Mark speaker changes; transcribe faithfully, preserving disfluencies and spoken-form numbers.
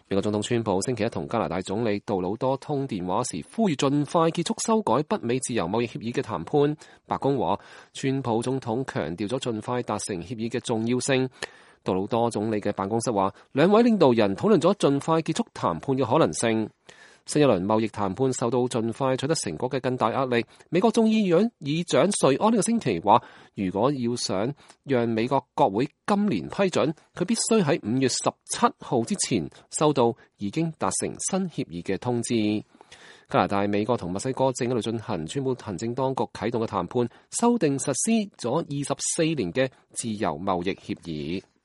Speaker 1: 美國總統川普星期一同加拿大總理杜魯多通電話時，呼籲盡快結束修改北美自由貿易協議嘅談判。白宮話，川普總統強調咗盡快達成協議嘅重要性。杜魯多總理嘅辦公室話，兩位領導人討論咗盡快結束談判嘅可能性。新一輪貿易談判受到盡快取得成果嘅更大壓力。美國眾議院議長瑞安呢個星期話，如果要想讓美國國會今年批准，佢必須喺五月十七號之前收到已經達成新協議嘅通知。加拿大、美國同墨西哥正喺度進行川普行政當局啟動嘅談判，修訂實施咗二十四年嘅自由貿易協議。